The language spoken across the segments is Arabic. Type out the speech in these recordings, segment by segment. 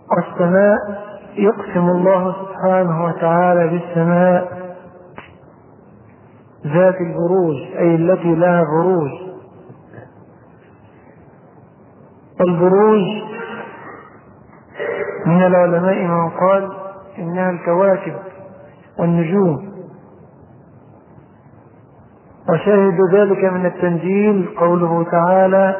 والسماء يقسم الله سبحانه وتعالى بالسماء ذات البروج، أي التي لها بروج. البروج من العلماء من قال إنها الكواكب والنجوم، وشاهد ذلك من التنزيل قوله تعالى: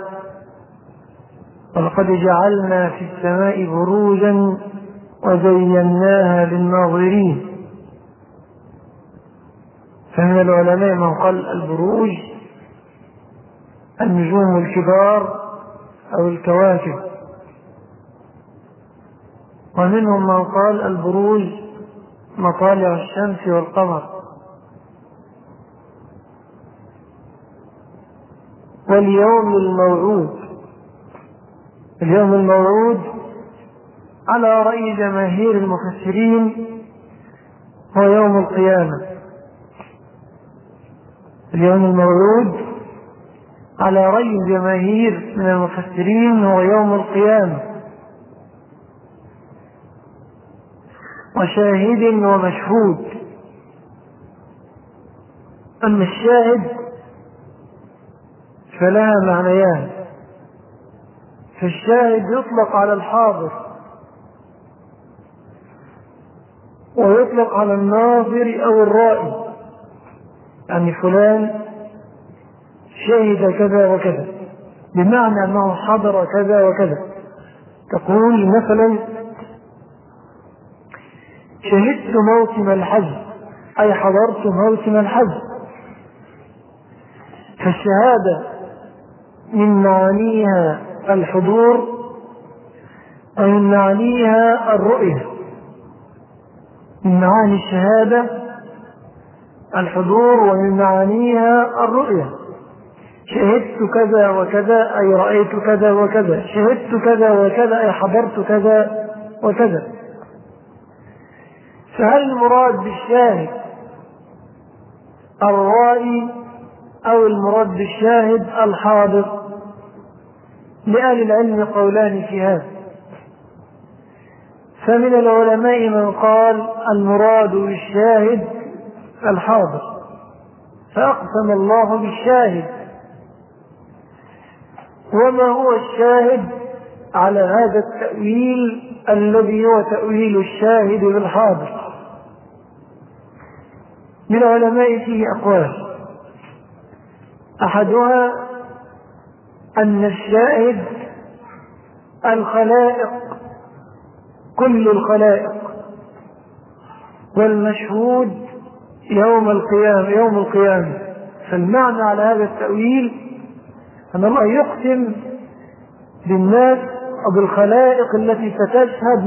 ولقد جعلنا في السماء بروجا وزيناها للناظرين. فمن العلماء من قال البروج النجوم الكبار أو الكواكب، ومنهم من قال البروج مطالع الشمس والقمر. واليوم الموعود، اليوم الموعود على رأي جماهير المفسرين هو يوم القيامة. اليوم الموعود على رأي الجماهير من المفسرين هو يوم القيامة، وشاهد ومشهود. أما الشاهد فلها معنيان. فالشاهد يطلق على الحاضر ويطلق على الناظر أو الرائي، يعني فلان شهد كذا وكذا، بمعنى أنه حضر كذا وكذا. تقول مثلا: شهدت موسم الحج، أي حضرت موسم الحج. فالشهادة من معانيها الحضور ومن معانيها الرؤية. من معاني الشهادة الحضور ومن معانيها الرؤية. شهدت كذا وكذا أي رأيت كذا وكذا، شهدت كذا وكذا أي حضرت كذا وكذا. فهل المراد بالشاهد الرائي أو المراد بالشاهد الحاضر؟ لأهل العلم قولان في هذا. فمن العلماء من قال المراد بالشاهد الحاضر، فأقسم الله بالشاهد. وما هو الشاهد على هذا التأويل الذي هو تأويل الشاهد بالحاضر؟ من العلماء فيه أقوال. أحدها أن الشاهد الخلائق، كل الخلائق، والمشهود يوم القيامة. فالمعنى على هذا التأويل أن الله يقسم بالناس أو بالخلائق التي ستشهد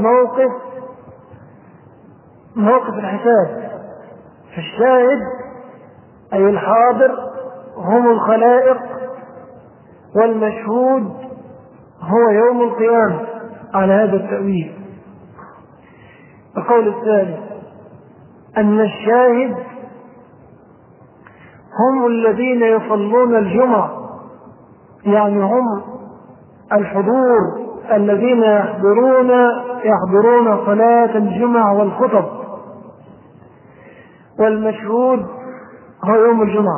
موقف الحساب. فالشاهد أي الحاضر هم الخلائق، والمشهود هو يوم القيامة على هذا التأويل. القول الثاني أن الشاهد هم الذين يصلون الجمعة، يعني هم الحضور الذين يحضرون صلاة الجمعة والخطب. والمشهود هو يوم الجمعة.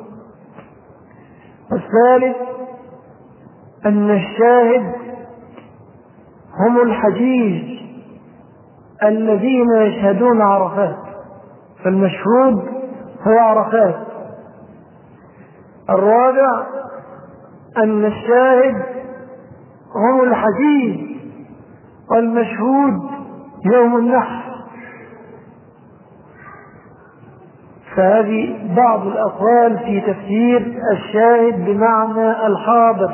الثالث أن الشاهد هم الحجيج الذين يشهدون عرفات، فالمشهود هو عرفات. الرابع أن الشاهد هم الحجيج والمشهود يوم النحر. فهذه بعض الأقوال في تفسير الشاهد بمعنى الحاضر.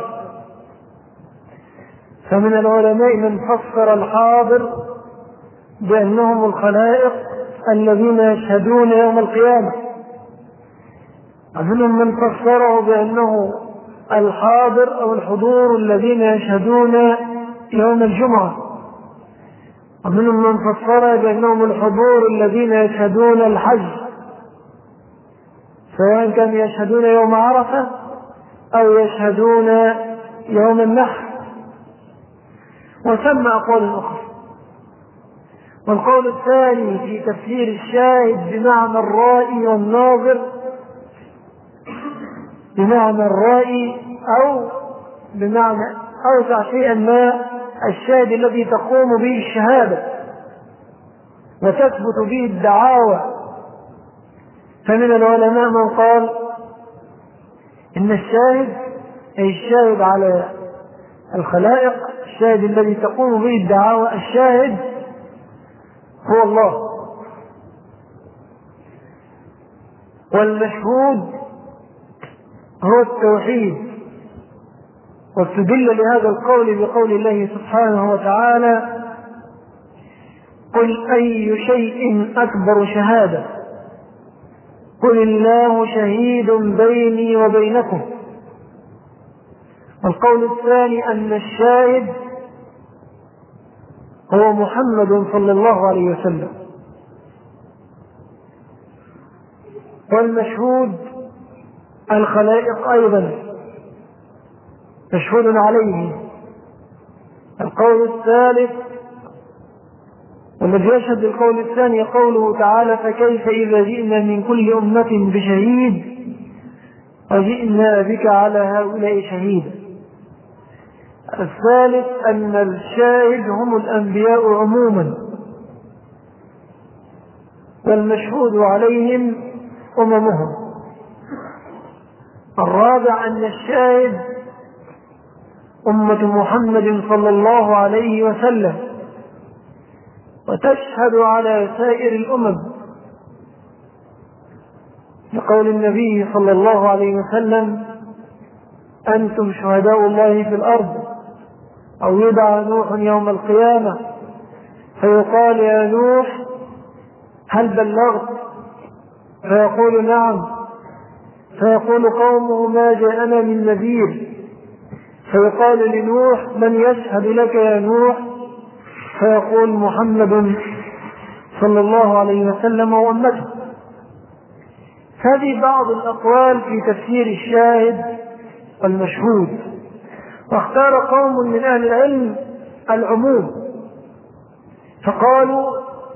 فمن العلماء من فسر الحاضر بأنهم الخلائق الذين يشهدون يوم القيامة، ومنهم من فسره بأنه الحاضر أو الحضور الذين يشهدون يوم الجمعة، ومنهم من فسره بأنهم الحضور الذين يشهدون الحج، سواء كانوا يشهدون يوم عرفة أو يشهدون يوم النحر. وثم أقوال أخرى. والقول الثاني في تفسير الشاهد بمعنى الرائي والناظر، بمعنى الرائي أو بمعنى أوسع شيئا ما الشاهد الذي تقوم به الشهادة وتثبت به الدعاوى. فمن العلماء من قال إن الشاهد أي الشاهد على الخلائق، الشاهد الذي تقوم به الدعاوى، الشاهد هو الله، والمشهود هو التوحيد. واستدل لهذا القول بقول الله سبحانه وتعالى: قل أي شيء أكبر شهادة قل الله شهيد بيني وبينكم. والقول الثاني أن الشاهد هو محمد صلى الله عليه وسلم، والمشهود الخلائق أيضا مشهود عليه. القول الثالث والذي يشهد بالقول الثاني قوله تعالى: فكيف إذا جئنا من كل أمة بشهيد وجئنا بك على هؤلاء شهيدا. الثالث أن الشاهد هم الأنبياء عموما، والمشهود عليهم أممهم. الرابع أن الشاهد أمة محمد صلى الله عليه وسلم، وتشهد على سائر الأمم، لقول النبي صلى الله عليه وسلم: أنتم شهداء الله في الأرض. أو يدعى نوح يوم القيامة فيقال: يا نوح هل بلغت؟ فيقول: نعم. فيقول قومه: ما جاءنا من نذير. فيقال لنوح: من يشهد لك يا نوح؟ فيقول: محمد صلى الله عليه وسلم وأمته. هذه بعض الأقوال في تفسير الشاهد والمشهود. واختار قوم من أهل العلم العموم، فقالوا: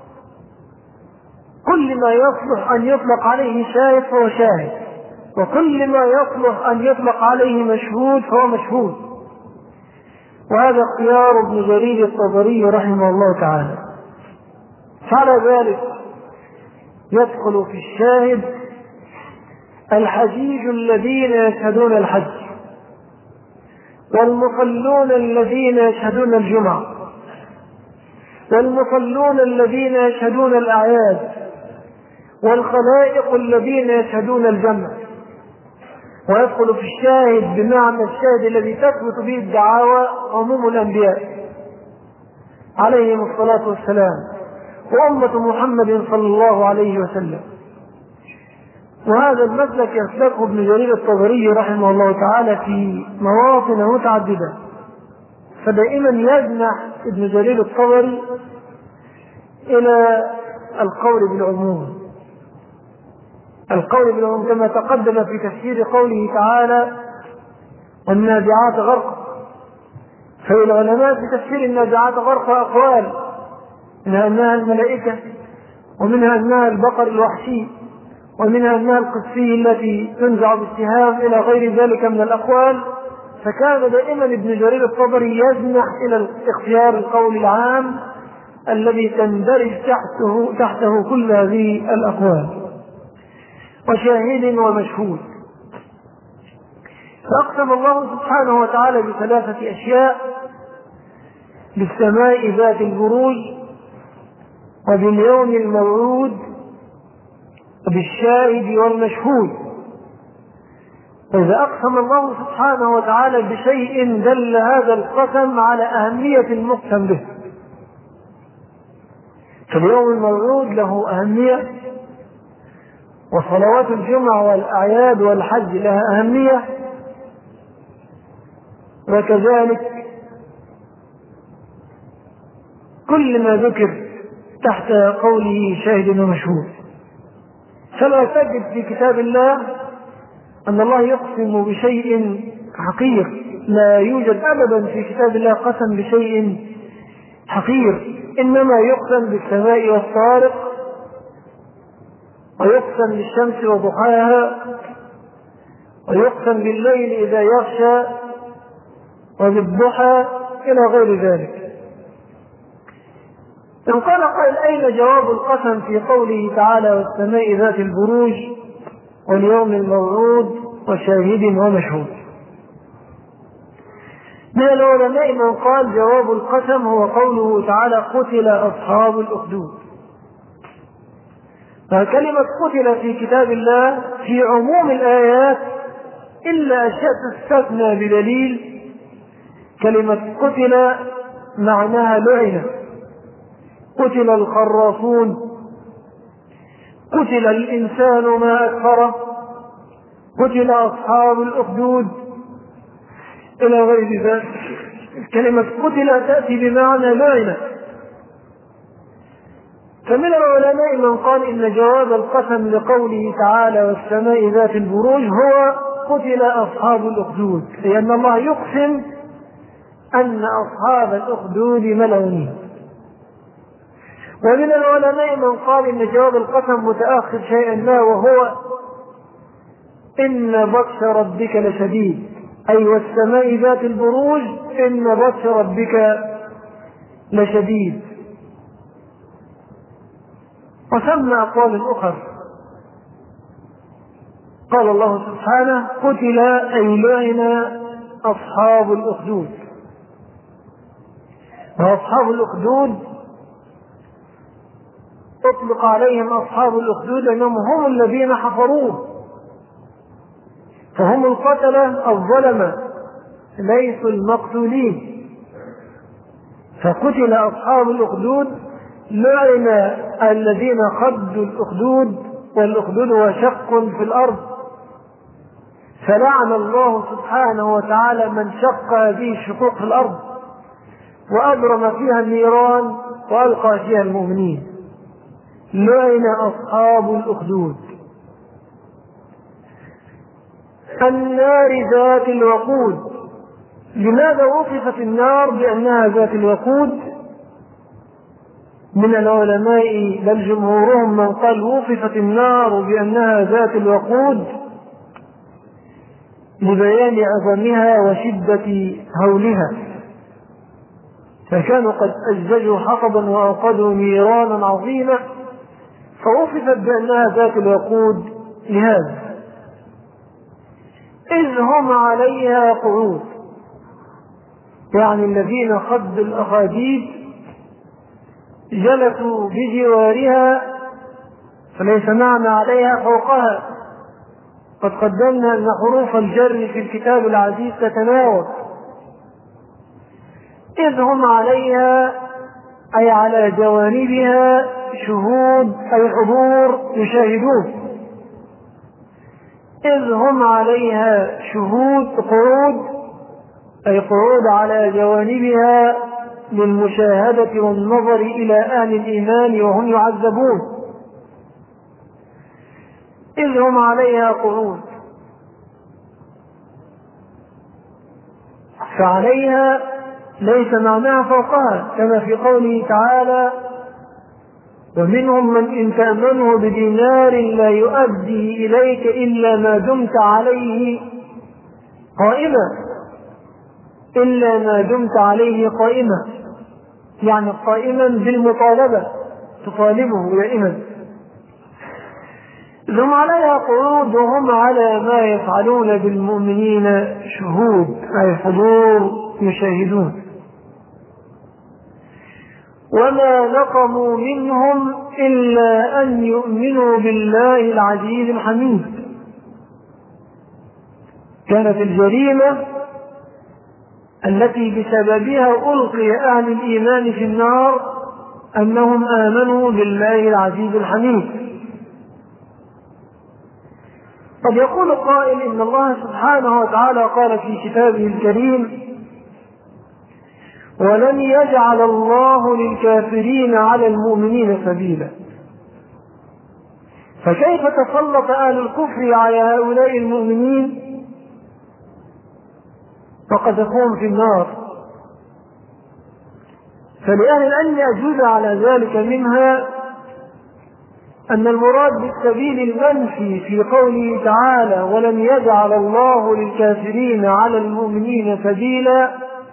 كل ما يصلح أن يطلق عليه شاهد فهو شاهد، وكل ما يصلح أن يطلق عليه مشهود فهو مشهود. وهذا اختيار ابن جرير الطبري رحمه الله تعالى. فعلى ذلك يدخل في الشاهد الحجيج الذين يشهدون الحج، والمصلون الذين يشهدون الجمعة، والمصلون الذين يشهدون الأعياد، والخلائق الذين يشهدون الجمع. ويدخل في الشاهد بمعنى الشاهد الذي تثبت به الدعاوى عموم الأنبياء عليهم الصلاة والسلام، وأمة محمد صلى الله عليه وسلم. وهذا المسلك يسلكه ابن جرير الطبري رحمه الله تعالى في مواطن متعددة. فدائما يجنح ابن جرير الطبري إلى القول بالعموم، القول بالعموم كما تقدم في تفسير قوله تعالى: والنازعات غرقا. فالعلماء في تفسير النازعات غرقا أقوال، منها أنها الملائكة، ومنها أنها البقر الوحشي، ومنها أنها القسي التي تنزع بالسهام، إلى غير ذلك من الأقوال. فكان دائما ابن جرير الطبري يجنح إلى اختيار القول العام الذي تندرج تحته كل هذه الأقوال. وشاهد ومشهود. فأقسم الله سبحانه وتعالى بثلاثة أشياء: بالسماء ذات البروج، وباليوم الموعود، وبالشاهد والمشهود. إذا أقسم الله سبحانه وتعالى بشيء دل هذا القسم على أهمية المقسم به. فاليوم الموعود له أهمية، وصلوات الجمعة والأعياد والحج لها أهمية، وكذلك كل ما ذكر تحت قوله شاهد ومشهود. فلا تجد في كتاب الله أن الله يقسم بشيء حقير، لا يوجد أبدا في كتاب الله قسم بشيء حقير إنما يقسم بالسماء والطارق، ويقسم بالشمس وضحاها، ويقسم بالليل إذا يغشى، وبالضحى إلى غير ذلك. إن قال قائل أين جواب القسم في قوله تعالى والسماء ذات البروج واليوم الموعود وشاهد ومشهود؟ من العلماء من قال جواب القسم هو قوله تعالى قتل أصحاب الأخدود. فكلمة قتل في كتاب الله في عموم الآيات إلا أشياء تستثنى بدليل. كلمة قتل معناها لعن، قتل الخراصون، قتل الإنسان ما أكفره، قتل أصحاب الأخدود إلى غير ذلك. كلمة قتل تأتي بمعنى لعن. فمن العلماء من قال إن جواب القسم لقوله تعالى والسماء ذات البروج هو قتل أصحاب الأخدود، لأن الله يقسم أن أصحاب الأخدود ملعونين. ومن العلماء من قال إن جواب القسم متأخر شيئا ما، وهو إن بطش ربك لشديد، أي والسماء ذات البروج إن بطش ربك لشديد. وسمى أقوال أخر، قال الله سبحانه قتل أي لعن أصحاب الأخدود. وأصحاب الأخدود أطلق عليهم أصحاب الأخدود لأنهم هم الذين حفروه، فهم القتلة الظلمة ليسوا المقتولين. فقتل أصحاب الأخدود لعن الذين خدوا الأخدود، والأخدود هو شق في الأرض، فلعن الله سبحانه وتعالى من شق هذه الشقوق في الأرض وأبرم فيها النيران وألقى فيها المؤمنين. لعن أصحاب الأخدود. النار ذات الوقود. لماذا وصفت النار بأنها ذات الوقود؟ من العلماء بل جمهورهم من قال وصفت النار بأنها ذات الوقود لبيان عظمها وشدة هولها، فكانوا قد أزجوا حطبا وأوقدوا نيرانا عظيمة، فوصفت بأنها ذات الوقود لهذا. إذ هم عليها قعود، يعني الذين خدوا الأخاديد جلسوا بجوارها، فليس معنى عليها فوقها. قد قدمنا أن حروف الجر في الكتاب العزيز تتناوب. إذ هم عليها أي على جوانبها شهود أي حضور يشاهدون. إذ هم عليها شهود قعود أي قعود على جوانبها للمشاهدة والنظر إلى أهل الإيمان وهم يعذبون. إذ هم عليها قعود، فعليها ليس معناها فوقها، كما في قوله تعالى ومنهم من إن تأمنه بدينار لا يؤدي إليك إلا ما دمت عليه قائما، إلا ما دمت عليه قائما، يعني قائما بالمطالبة تطالبه دائما. هم عليها قعود وهم على ما يفعلون بالمؤمنين شهود أي حضور يشاهدون. وما نقموا منهم إلا أن يؤمنوا بالله العزيز الحميد. كانت الجريمة التي بسببها ألقي أهل الإيمان في النار أنهم آمنوا بالله العزيز الحميد. قد يقول قائل إن الله سبحانه وتعالى قال في كتابه الكريم ولن يجعل الله للكافرين على المؤمنين سبيلا، فكيف تسلط أهل الكفر على هؤلاء المؤمنين وقذفوهم في النار؟ فلأهل العلم أجوز على ذلك منها أن المراد بالسبيل المنفي في قوله تعالى ولن يجعل الله للكافرين على المؤمنين سبيلا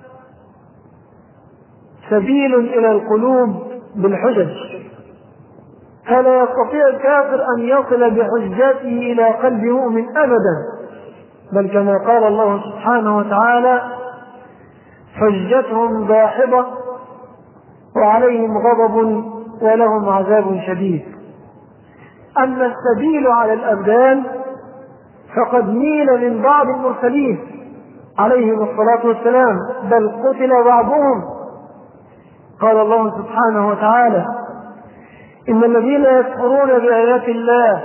سبيل إلى القلوب بالحجج، فلا يستطيع الكافر أن يصل بحجته إلى قلب مؤمن أبدا، بل كما قال الله سبحانه وتعالى حجتهم داحضة وعليهم غضب ولهم عذاب شديد. أما السبيل على الأبدان فقد ميل من بعض المرسلين عليهم الصلاة والسلام، بل قتل بعضهم. قال الله سبحانه وتعالى إن الذين يكفرون بآيات الله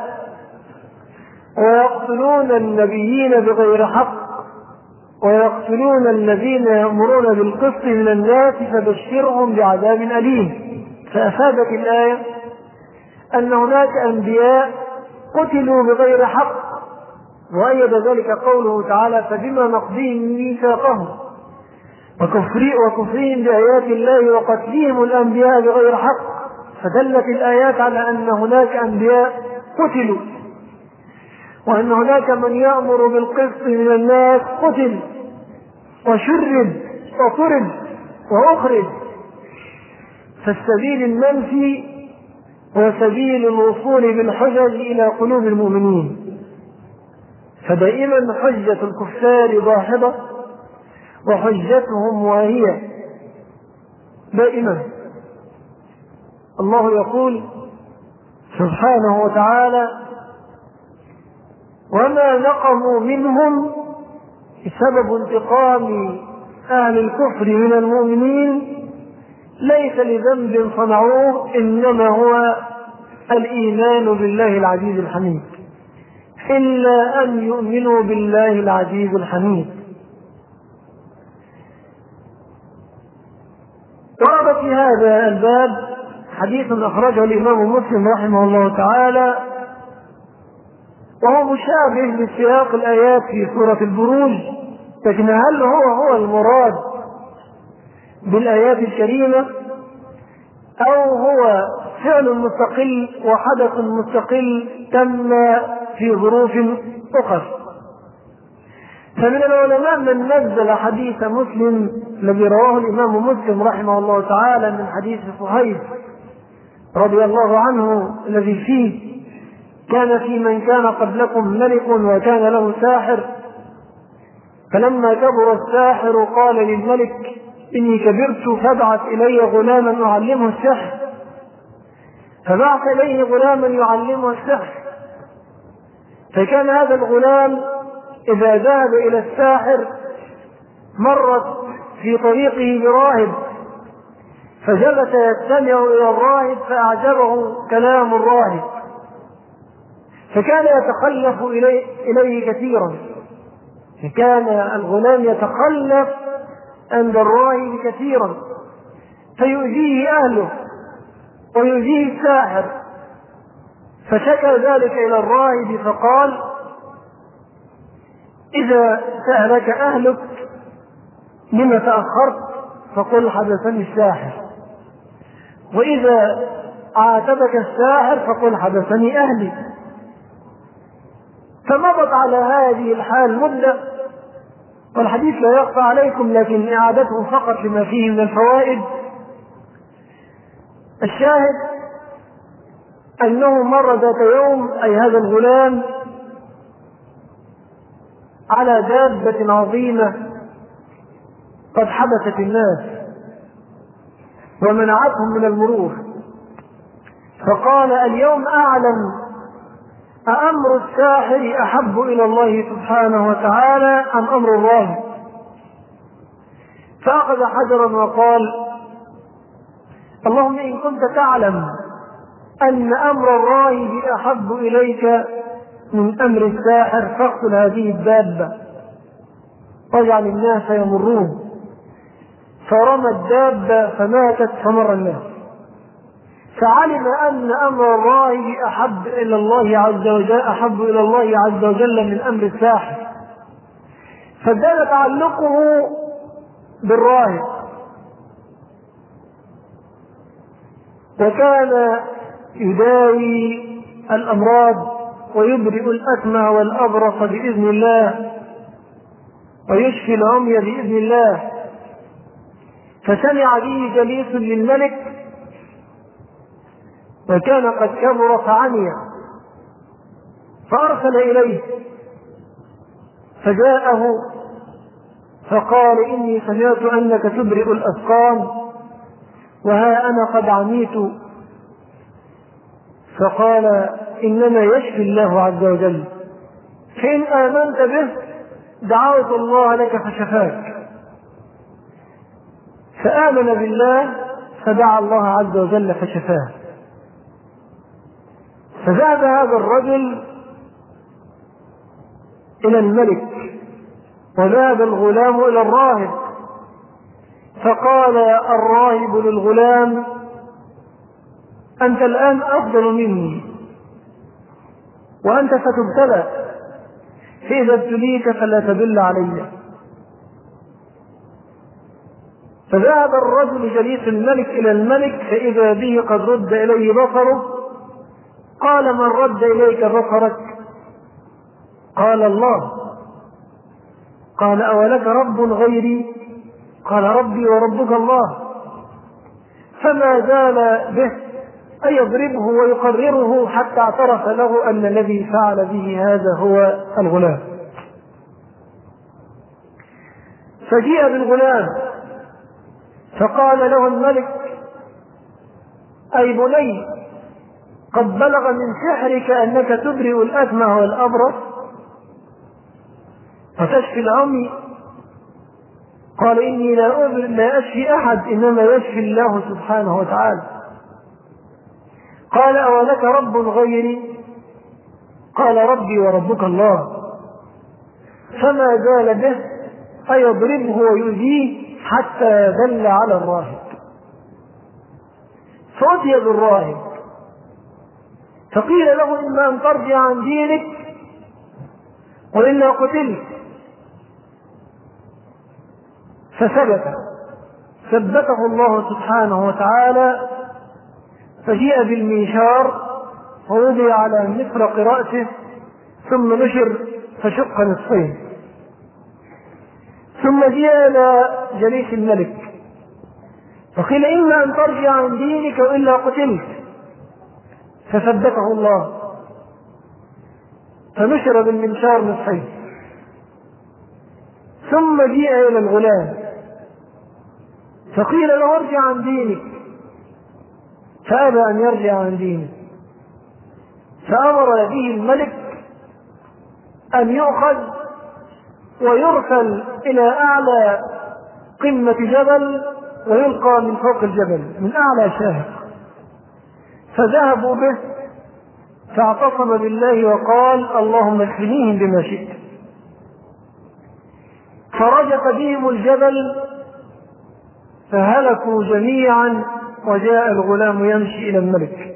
ويقتلون النبيين بغير حق ويقتلون الذين يأمرون بالقسط من الناس فبشرهم بعذاب أليم. فأفادت الآية أن هناك أنبياء قتلوا بغير حق، وأيد ذلك قوله تعالى فبما نقضيهم ميثاقهم وكفرهم بآيات الله وقتلهم الأنبياء بغير حق، فدلت الآيات على أن هناك أنبياء قتلوا، وأن هناك من يأمر بالقسط من الناس قتل وشرد وطرد وأخرج. فالسبيل المنفي وسبيل الوصول بالحجج إلى قلوب المؤمنين، فدائما حجة الكفار ضاحضة وحجتهم واهية دائما. الله يقول سبحانه وتعالى وما نقموا منهم بسبب انتقام أهل الكفر من المؤمنين ليس لذنب صنعوه إنما هو الإيمان بالله العزيز الحميد، إلا أن يؤمنوا بالله العزيز الحميد. ورد في هذا الباب حديث أخرجه الإمام مسلم رحمه الله تعالى، وهو مشابه لسياق الآيات في سورة البروج، لكن هل هو المراد بالآيات الكريمة أو هو فعل مستقل وحدث مستقل تم في ظروف أخرى؟ فمن العلماء من نزل حديث مسلم الذي رواه الإمام مسلم رحمه الله تعالى من حديث صهيب رضي الله عنه الذي فيه كان في من كان قبلكم ملك وكان له ساحر، فلما كبر الساحر قال للملك إني كبرت فابعث إلي غلاما أعلمه السحر، فبعث إليه غلاما يعلمه السحر. فكان هذا الغلام إذا ذهب إلى الساحر مرت في طريقه براهب فجلس يستمع إلى الراهب فأعجبه كلام الراهب، فكان يتخلف إليه كثيرا، فكان الغلام يتخلف عند الراهب كثيرا فيؤذيه أهله ويؤذيه الساحر، فشكى ذلك إلى الراهب فقال إذا سألك أهلك لما تأخرت فقل حدثني الساحر، وإذا عاتبك الساحر فقل حدثني أهلي. فمضت على هذه الحال مدة، والحديث لا يخفى عليكم لكن إعادته فقط لما فيه من الفوائد. الشاهد أنه مر ذات يوم أي هذا الغلام على دابة عظيمة قد حبست الناس ومنعتهم من المرور، فقال اليوم أعلم أأمر الساحر أحب إلى الله سبحانه وتعالى أم أمر الله؟ فأخذ حجرا وقال اللهم إن كنت تعلم أن أمر الراهب أحب إليك من أمر الساحر فاقتل هذه الدابة واجعل الناس يمرون. فرمى الدابة فماتت فمر الناس، فعلم أن أمر الراهب أحب إلى الله عز وجل من أمر الساحر، فازداد تعلقه بالراهب وكان يداوي الأمراض ويبرئ الأكمى والأبرص بإذن الله ويشفي العمي بإذن الله. فسمع به جليس للملك وكان قد كبر فعمي، فأرسل إليه فجاءه فقال: إني سمعت أنك تبرئ الأسقام وها أنا قد عميت. فقال: إنما يشفي الله عز وجل، فإن آمنت به دعوت الله لك فشفاك. فآمن بالله فدعا الله عز وجل فشفاه. فذهب هذا الرجل إلى الملك وذهب الغلام إلى الراهب، فقال الراهب للغلام: أنت الآن أفضل مني وأنت ستبتلى، فإذا ابتليت فلا تدل علي. فذهب الرجل جليس الملك إلى الملك فإذا به قد رد إليه بصره. قال: من رد إليك بصرك؟ قال: الله. قال: أولك رب غيري؟ قال: ربي وربك الله. فما زال به أن يضربه ويقرره حتى اعترف له أن الذي فعل به هذا هو الغلام. فجيء بالغلام فقال له الملك: أي بني، قد بلغ من سحرك أنك تبرئ الأكمى والأبرص وتشفي العمي. قال: إني لا أشفي أحد، إنما يشفي الله سبحانه وتعالى. قال: أولك رب غيري؟ قال: ربي وربك الله. فما زال به أن يضربه ويؤذيه حتى دل على الراهب. فأتي بالراهب فقيل له: إما أن ترجع عن دينك وإلا قتلت. ثبته الله سبحانه وتعالى، فجيء بالمنشار ووضع على مفرق رأسه ثم نشر فشق نصفين. ثم جاء إلى جليس الملك فقيل: إما أن ترجع عن دينك وإلا قتلت. فثبته الله فنشر بالمنشار نصفين. ثم جاء إلى الغلام فقيل له: ارجع عن دينك، فأبى أن يرجع عن دينه. فأمر به الملك أن يؤخذ ويرسل إلى أعلى قمة جبل ويلقى من فوق الجبل من أعلى شاهق. فذهبوا به فاعتصم بالله وقال: اللهم اكفنيهم بما شئت. فرجف بهم الجبل فهلكوا جميعا. وجاء الغلام يمشي إلى الملك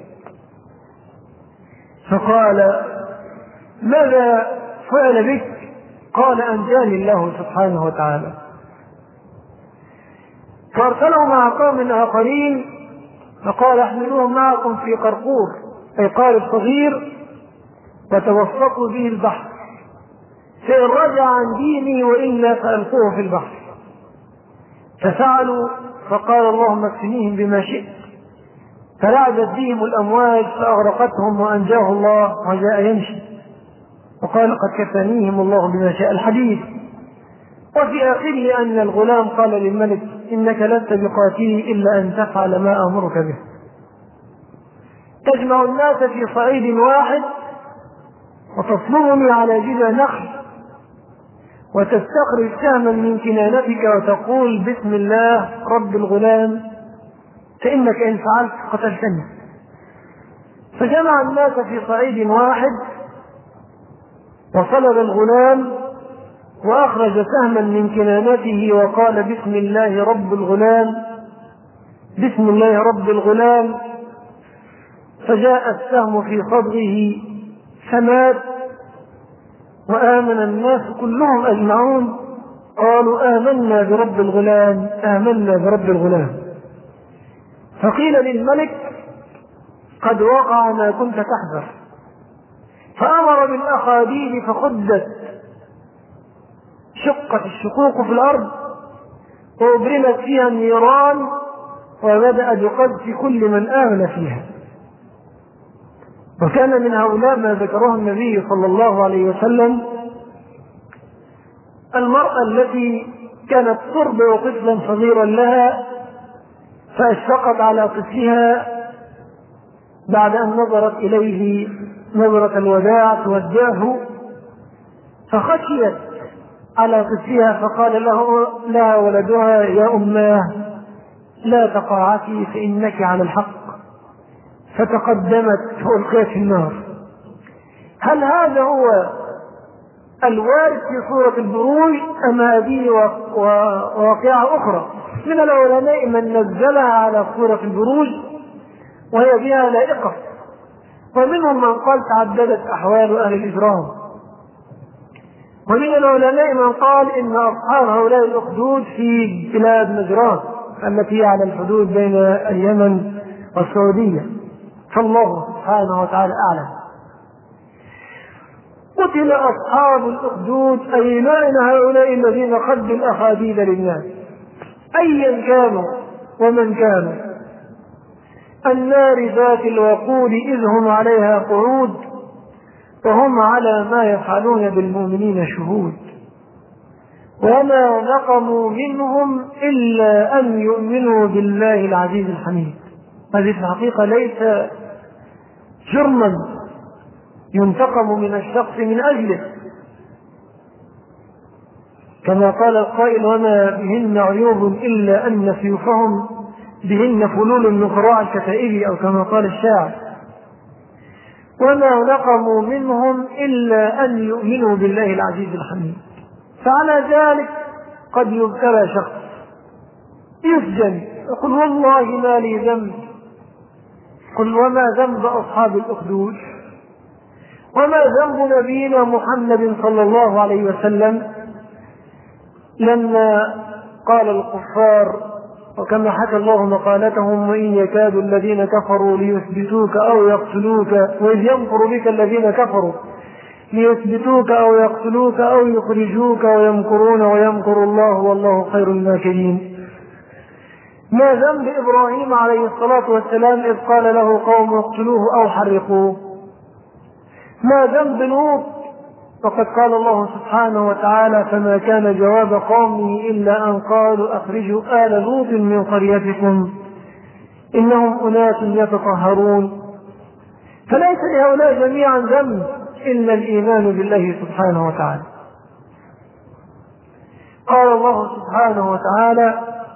فقال: ماذا فعل بك؟ قال: أنجاني الله سبحانه وتعالى. فأرسلوا مع قوم آخرين فقال: احملوهم معكم في قرقور، أي قارب صغير، وتوسطوا به البحر، فإن رجع عن ديني وإلا فألقوه في البحر. ففعلوا، فقال: اللهم اكفنيهم بما شئت. فلعبت بهم الأمواج فأغرقتهم وأنجاه الله وجاء يمشي وقال: قد كفانيهم الله بما شاء. الحديث. وفي آخره أن الغلام قال للملك: إنك لست بقاتلي إلا أن تفعل ما أمرك به. تجمع الناس في صعيد واحد وتصلبني على جذع نخل وتستخرج سهما من كنانتك وتقول: بسم الله رب الغلام، فإنك إن فعلت قتلتني. فجمع الناس في صعيد واحد وصلب الغلام وأخرج سهما من كنانته وقال: بسم الله رب الغلام، بسم الله رب الغلام. فجاء السهم في صدره فمات. وآمن الناس كلهم أجمعون، قالوا: آمنا برب الغلام، آمنا برب الغلام. فقيل للملك: قد وقع ما كنت تحذر، فأمر بالأخاديد فخدت، شقت الشقوق في الأرض وأبرمت فيها النيران، وبدأ بقذف كل من آمن فيها. وكان من هؤلاء ما ذكره النبي صلى الله عليه وسلم المرأة التي كانت ترضع طفلا صغيرا لها، فأشفقت على طفلها بعد أن نظرت إليه نظرة الوداع تودعه، فخشيت على طفلها فقال لها ولدها: يا أماه لا تقاعسي فإنك على الحق، فتقدمت فألقيت في النار. هل هذا هو الوارد في سورة البروج أم هذه واقعة أخرى؟ من العلماء من نزلها على سورة البروج وهي بها لائقة، ومنهم من قال تعددت أحوال أهل الإجرام، ومن العلماء من قال إن أصحاب هؤلاء الأخدود في بلاد نجران التي على الحدود بين اليمن والسعودية، فالله سبحانه وتعالى أعلم. قتل أصحاب الأخدود أي لعن هؤلاء الذين خدوا الأخاديد للناس أيا كانوا ومن كانوا، النار ذات الوقود إذ هم عليها قعود وهم على ما يفعلون بالمؤمنين شهود، وما نقموا منهم إلا أن يؤمنوا بالله العزيز الحميد. هذه في الحقيقة ليس جرما ينتقم من الشخص من أجله، كما قال القائل: وما بهن عيوب إلا أن سيوفهم بهن فلول من قراع الكتائب، أو كما قال الشاعر: وما نقموا منهم إلا أن يؤمنوا بالله العزيز الحميد. فعلى ذلك قد يبتلى شخص يسجن يقول: والله ما لي ذنب. قل: وما ذنب أصحاب الأخدود؟ وما ذنب نبينا محمد صلى الله عليه وسلم لما قال الكفار، وكما حكى الله مقالتهم: وإن يكاد الذين كفروا ليثبتوك أو يقتلوك، وإذ يمكر بك الذين كفروا ليثبتوك أو يقتلوك أو يخرجوك ويمكرون ويمكر الله والله خير الماكرين. ما ذنب إبراهيم عليه الصلاة والسلام إذ قال له قوم اقتلوه أو حرقوه؟ ما ذنب لوط؟ وقد قال الله سبحانه وتعالى: فما كان جواب قومه إلا أن قالوا أخرجوا آل لوط من قريتكم إنهم أناس يتطهرون. فليس لهؤلاء جميعا ذنب إلا الإيمان بالله سبحانه وتعالى. قال الله سبحانه وتعالى: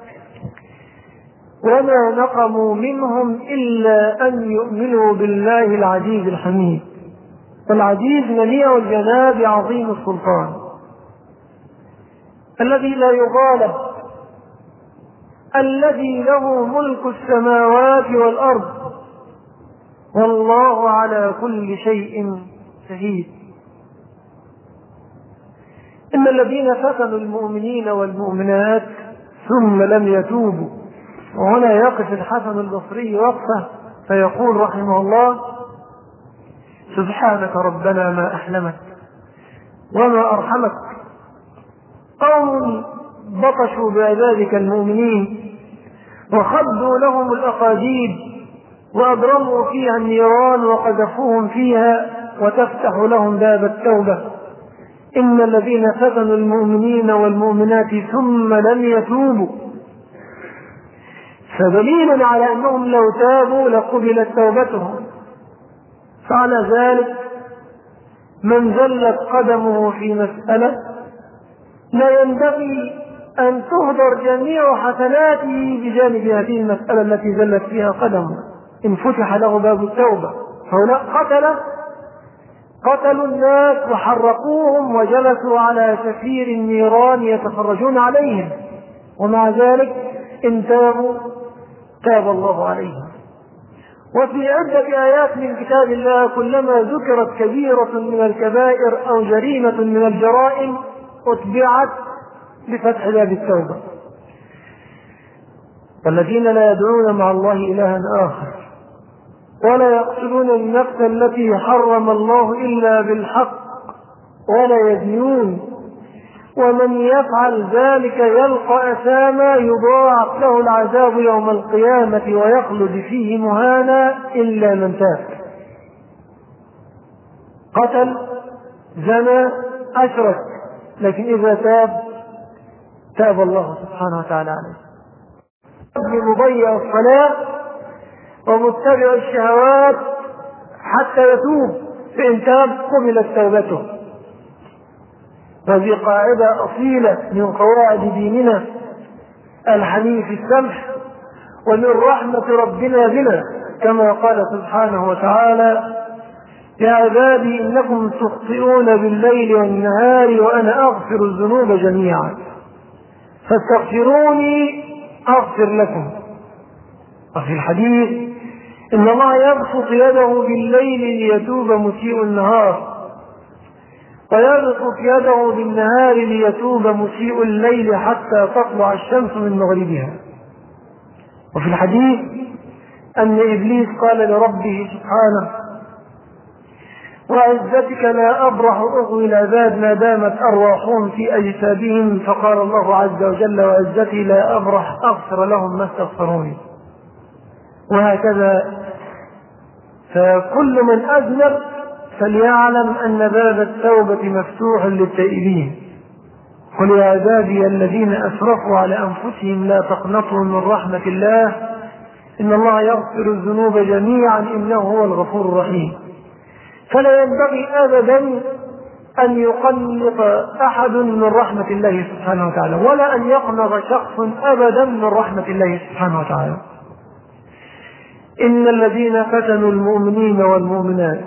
وما نقموا منهم إلا أن يؤمنوا بالله العزيز الحميد. العزيز منيع الجناب عظيم السلطان الذي لا يغالب، الذي له ملك السماوات والأرض والله على كل شيء شهيد. إن الذين فتنوا المؤمنين والمؤمنات ثم لم يتوبوا. وهنا يقف الحسن البصري وقفه فيقول رحمه الله: سبحانك ربنا ما أحلمك وما أرحمك، قوم بطشوا بعبادك المؤمنين وخدوا لهم الأقاديد وأبرموا فيها النيران وقذفوهم فيها وتفتح لهم باب التوبة. إن الذين فتنوا المؤمنين والمؤمنات ثم لم يتوبوا، فدليل على أنهم لو تابوا لقبلت توبتهم. فعلى ذلك من زلت قدمه في مسألة لا ينبغي أن تهدر جميع حسناته بجانب هذه المسألة التي زلت فيها قدمه إن فتح له باب التوبة. هؤلاء قتلوا الناس وحرقوهم وجلسوا على شفير النيران يتفرجون عليهم، ومع ذلك إن تابوا تاب الله عليهم. وفي عدة آيات من كتاب الله كلما ذكرت كبيرة من الكبائر أو جريمة من الجرائم أتبعت بفتح باب التوبة. والذين لا يدعون مع الله إلها آخر ولا يقتلون النفس التي حرم الله إلا بالحق ولا يزنون ومن يفعل ذلك يلقى أثاما يضاعف له العذاب يوم القيامة ويخلد فيه مهانا إلا من تاب. قتل، زنى، أشرك، لكن إذا تاب الله سبحانه وتعالى عليه. مضيع الصلاة ومتبع الشهوات حتى يتوب، فإن تاب قبلت توبته. هذه قاعدة أصيلة من قواعد ديننا الحنيف السمح ومن رحمة ربنا بنا، كما قال سبحانه وتعالى: يا عبادي إنكم تخطئون بالليل والنهار وأنا أغفر الذنوب جميعا فاستغفروني أغفر لكم. وفي الحديث: إن الله يبسط يده بالليل ليتوب مسيء النهار ويبسط يده بالنهار ليتوب مسيء الليل حتى تطلع الشمس من مغربها. وفي الحديث أن إبليس قال لربه سبحانه: وعزتك لا أبرح أغوي العباد ما دامت أرواحهم في أجسادهم، فقال الله عز وجل: وعزتي لا أبرح أغفر لهم ما استغفروني. وهكذا فكل من أذنب فليعلم أن باب التوبة مفتوح للتائبين. قل يا عبادي الذين أسرفوا على أنفسهم لا تقنطوا من رحمة الله إن الله يغفر الذنوب جميعا إنه هو الغفور الرحيم. فلا ينبغي أبدا أن يقنط أحد من رحمة الله سبحانه وتعالى، ولا أن يقنط شخص أبدا من رحمة الله سبحانه وتعالى. إن الذين فتنوا المؤمنين والمؤمنات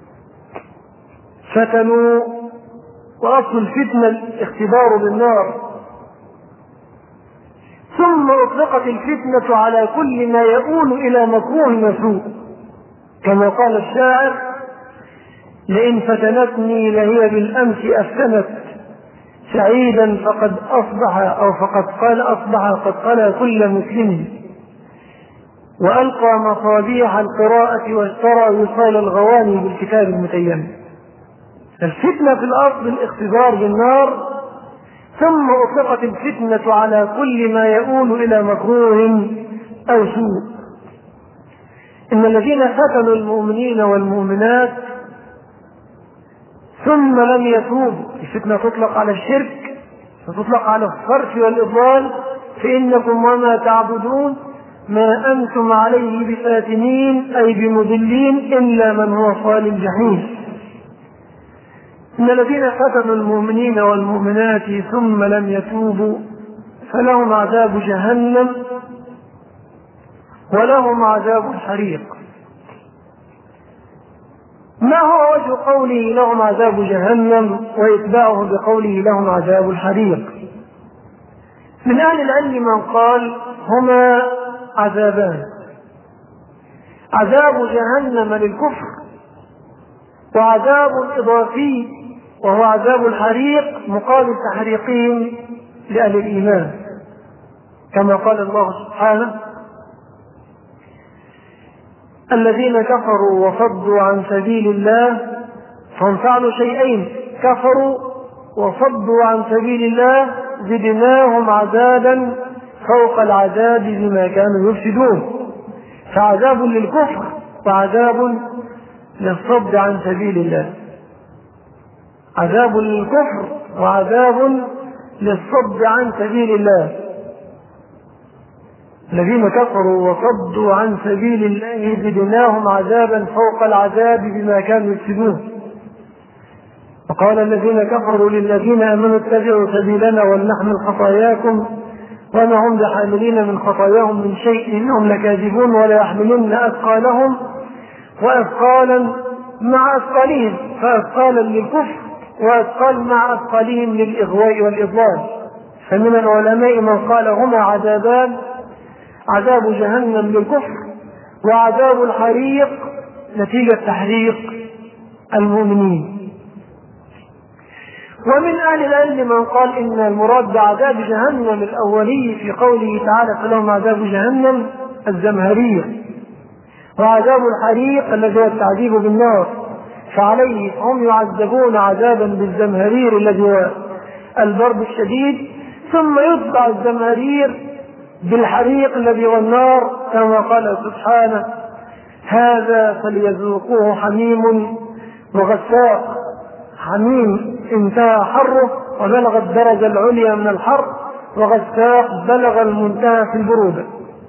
فتنوا، وأصل الفتنة الاختبار بالنار، ثم أطلقت الفتنة على كل ما يؤول إلى مكروه مسوء، كما قال الشاعر: لئن فتنتني لهي بالأمس أفتنت سعيدا فقد أصبح أو فقد قال أصبح قد قال كل مسلم وألقى مصابيح القراءة واشترى وصال الغواني بالكتاب المتيم. الفتنة في الأصل الاختبار بالنار، ثم أطلقت الفتنة على كل ما يؤول إلى مكروه أو سوء. إن الذين فتنوا المؤمنين والمؤمنات ثم لم يتوبوا، الفتنة تطلق على الشرك وتطلق على الصرف والإضلال، فإنكم وما تعبدون ما أنتم عليه بفاتنين أي بمضلين إلا من هو صال الجحيم. إن الذين فتنوا المؤمنين والمؤمنات ثم لم يتوبوا فلهم عذاب جهنم ولهم عذاب الحريق. ما هو وجه قوله لهم عذاب جهنم ويتبعه بقوله لهم عذاب الحريق؟ من أهل العلم من قال هما عذابان: عذاب جهنم للكفر، وعذاب إضافي وهو عذاب الحريق مقابل تحريقهم لأهل الإيمان، كما قال الله سبحانه: الذين كفروا وصدوا عن سبيل الله فهم فعلوا شيئين: كفروا وصدوا عن سبيل الله زدناهم عذابا فوق العذاب بما كانوا يفسدون. فعذاب للكفر وعذاب للصد عن سبيل الله، عذاب للكفر وعذاب للصد عن سبيل الله. الذين كفروا وصدوا عن سبيل الله زدناهم عذابا فوق العذاب بما كانوا يفسدون. وقال الذين كفروا للذين آمنوا اتبعوا سبيلنا ولنحمل خطاياكم وما هم بحاملين من خطاياهم من شيء إنهم لكاذبون ولا يحملن أثقالهم وأثقالا مع أثقالهم، فأثقالا للكفر وأثقال مع أثقالهم للإغواء والإضلال. فمن العلماء من قال هما عذابان: عذاب جهنم للكفر وعذاب الحريق نتيجة تحريق المؤمنين. ومن أهل العلم من قال إن المراد بعذاب جهنم الأولي في قوله تعالى: فلهم عذاب جهنم الزمهرية، وعذاب الحريق الذي هو التعذيب بالنار، فعليه هم يعذبون عذابا بالزمهرير الذي هو البرد الشديد، ثم يتبع الزمهرير بالحريق الذي هو النار، كما قال سبحانه: هذا فليذوقوه حميم وغساق. حميم انتهى حره وبلغ الدرجة العليا من الحر، وغساق بلغ المنتهى في البرودة.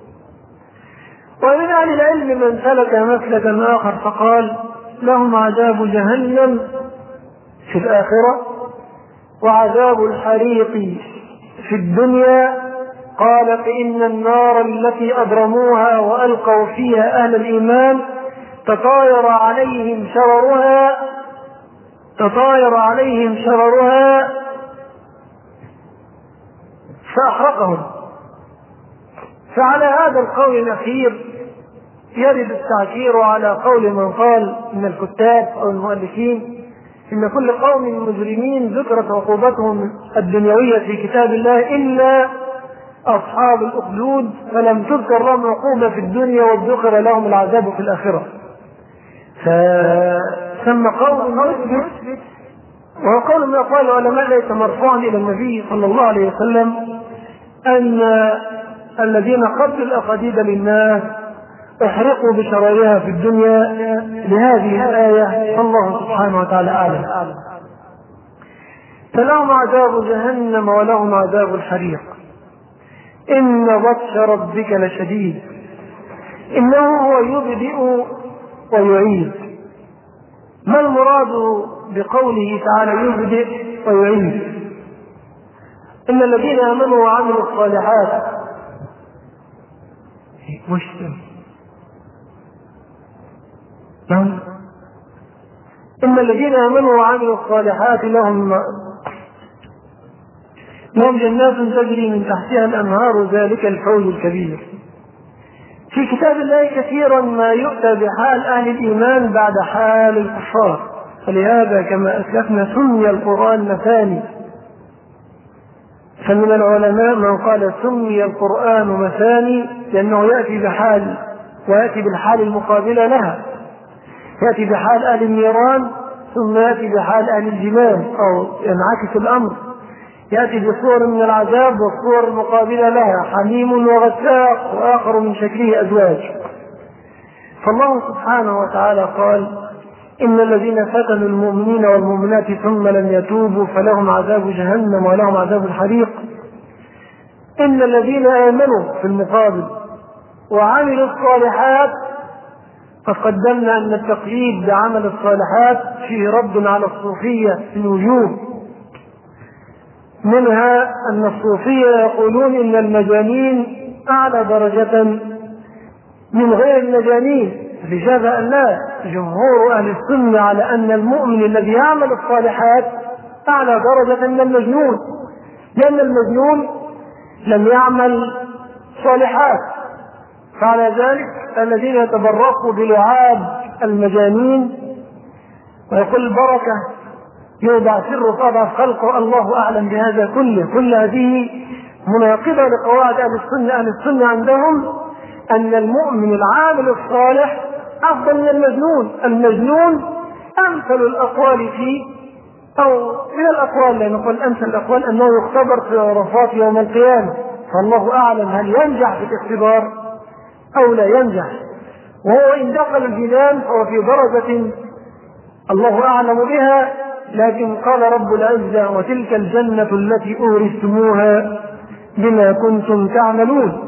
ومن أهل العلم من سلك مسلكا آخر فقال: لهم عذاب جهنم في الآخرة وعذاب الحريق في الدنيا. قال: فإن النار التي أبرموها وألقوا فيها أهل الإيمان تطاير عليهم شررها فأحرقهم. فعلى هذا القول الأخير يرد التعكير على قول من قال من الكتاب أو المؤلفين إن كل قوم مجرمين ذكرت عقوبتهم الدنيوية في كتاب الله إلا أصحاب الأخدود، فلم تذكر لهم عقوبة في الدنيا وذكر لهم العذاب في الآخرة. فسمى قول مثبت، وهو قول من أقوال العلماء ليس مرفوعا إلى النبي صلى الله عليه وسلم، أن الذين قتلوا الأقاديد للناس احرقوا بشرارها في الدنيا لهذه الآية. الله سبحانه وتعالى أعلم. فلهم عذاب جهنم ولهم عذاب الحريق. إن بطش ربك لشديد إنه هو يبدئ ويعيد. ما المراد بقوله تعالى يبدئ ويعيد؟ إن الذين آمنوا وعملوا الصالحات إن الذين آمنوا وعملوا الصالحات لهم جنات تجري من تحتها الأنهار، ذلك الفوز الكبير. في كتاب الله كثيرا ما يؤتى بحال أهل الإيمان بعد حال الكفار، فلهذا كما أسلفنا سمي القرآن مثاني. فمن العلماء من قال سمي القرآن مثاني لأنه يأتي بحال ويأتي بالحال المقابلة لها، يأتي بحال أهل النيران ثم يأتي بحال أهل الجنان، أو ينعكس الأمر، يأتي بصور من العذاب والصور المقابلة لها، حميم وغساق وآخر من شكله أزواج. فالله سبحانه وتعالى قال: إن الذين فتنوا المؤمنين والمؤمنات ثم لم يتوبوا فلهم عذاب جهنم ولهم عذاب الحريق. إن الذين آمنوا في المقابل وعملوا الصالحات، قد قدمنا أن التقييد بعمل الصالحات فيه رد على الصوفية من وجوه، منها أن الصوفية يقولون إن المجانين أعلى درجة من غير المجانين، لجاء أن لا، جمهور أهل السنة على أن المؤمن الذي يعمل الصالحات أعلى درجة من المجنون، لأن المجنون لم يعمل صالحات. فعلى ذلك الذين يتبرقوا بلعاب المجانين ويقول البركة يوضع سر فأضعف خلقه، الله أعلم بهذا كله. كل هذه مناقضة لقواعد أهل السنة. أهل السنة عندهم أن المؤمن العامل الصالح أفضل من المجنون. المجنون أمثل الأقوال فيه، أو من الأقوال لا نقول أمثل الأقوال، أنه يختبر في عرفات يوم القيامة، فالله أعلم هل ينجح في الاختبار أو لا ينجح. وهو إن دخل الجنان فهو في درجة الله أعلم بها، لكن قال رب العزة: وتلك الجنة التي أورثتموها بما كنتم تعملون.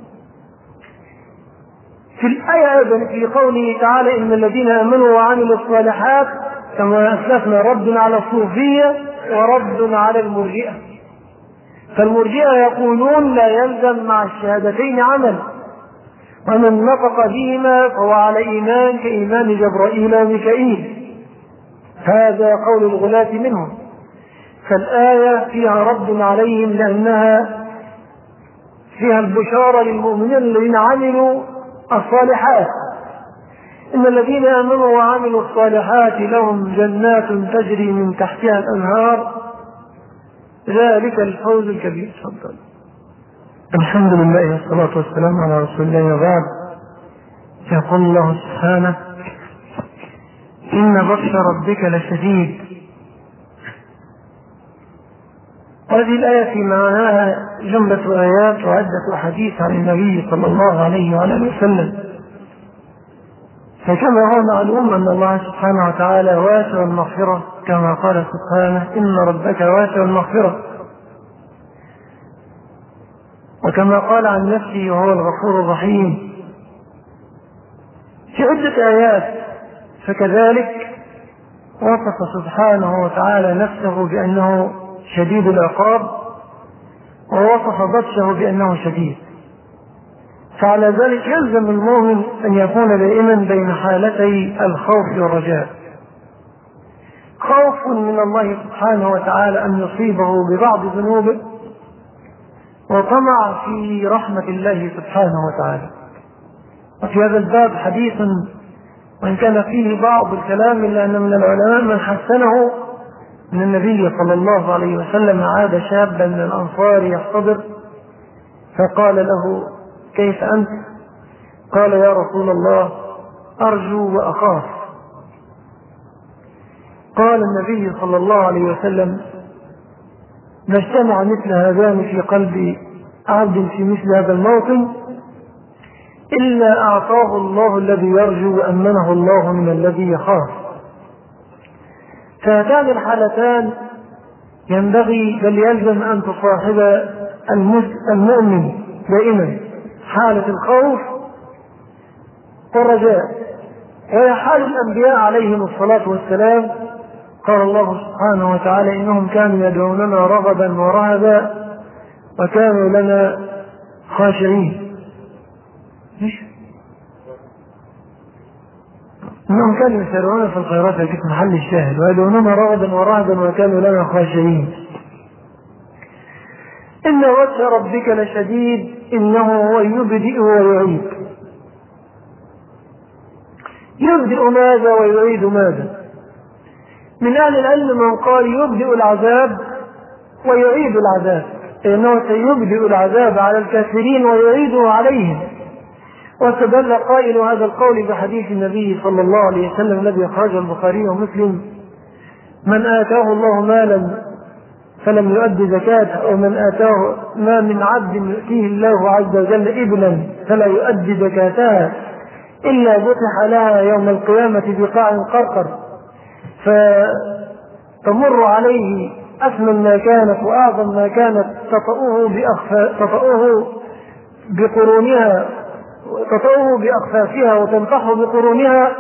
في الآية أيضا في قوله تعالى: إن الذين آمنوا وعملوا الصالحات، كما أسلفنا رد على الصوفية ورد على المرجئة. فالمرجئة يقولون لا يلزم مع الشهادتين عمل، ومن نطق بهما فهو على إيمان كإيمان جبرائيل وميكائيل، هذا قول الغلاة منهم. فالآية فيها رد عليهم لأنها فيها البشارة للمؤمنين الذين عملوا الصالحات. إن الذين آمنوا وعملوا الصالحات لهم جنات تجري من تحتها الأنهار، ذلك الفوز الكبير. تفضل. الحمد لله والصلاة والسلام على رسول الله وبعد. يقول الله سبحانه: إن بطش ربك لشديد. هذه الآية في معناها جملة آيات وعدة أحاديث عن النبي صلى الله عليه وآله وسلم. فكما هو معلوم أن الله سبحانه وتعالى واسع المغفرة، كما قال سبحانه: إن ربك واسع المغفرة. وكما قال عن نفسه: وهو الغفور الرحيم، في عدة آيات. فكذلك وصف سبحانه وتعالى نفسه بأنه شديد العقاب، ووصف بطشه بأنه شديد. فعلى ذلك يلزم المؤمن أن يكون دائما بين حالتي الخوف والرجاء: خوف من الله سبحانه وتعالى أن يصيبه ببعض ذنوبه، وطمع في رحمة الله سبحانه وتعالى. وفي هذا الباب حديث وإن كان فيه بعض الكلام، إلا أن من العلماء من حسنه من النبي صلى الله عليه وسلم: عاد شابا من الأنصار يحتضر فقال له: كيف أنت؟ قال: يا رسول الله، أرجو وأخاف. قال النبي صلى الله عليه وسلم: ما اجتمع مثل هذان في قلب عبد في مثل هذا الموطن إلا أعطاه الله الذي يرجو وأمنه الله من الذي يخاف. فهاتان الحالتان ينبغي بل يلزم أن تصاحب المؤمن دائما: حالة الخوف والرجاء، وهي حال الأنبياء عليهم الصلاة والسلام. قال الله سبحانه وتعالى: إنهم كانوا يدعوننا رغبا ورهبا وكانوا لنا خاشعين. إنهم كانوا يسارعون في الخيرات، في محل الشاهد، ويدعوننا رغبا ورهبا وكانوا لنا خاشعين. إن بطش ربك لشديد إنه هو يبدئ ويعيد. يبدئ ماذا ويعيد ماذا؟ من أهل العلم من قال يبدئ العذاب ويعيد العذاب، لأنه سيبدئ العذاب على الكافرين ويعيده عليهم. واستدل قائل هذا القول بحديث النبي صلى الله عليه وسلم الذي أخرجه البخاري ومسلم: من آتاه الله مالا فلم يؤد زكاته، أو من آتاه ما من عبد يؤتيه الله عز وجل إبلا فلا يؤدي زكاتها إلا فتح لها يوم القيامة بقاع قرقر، فتمر عليه أثمن ما كانت وأعظم ما كانت تطأه بأخفافها وتنطح بقرونها،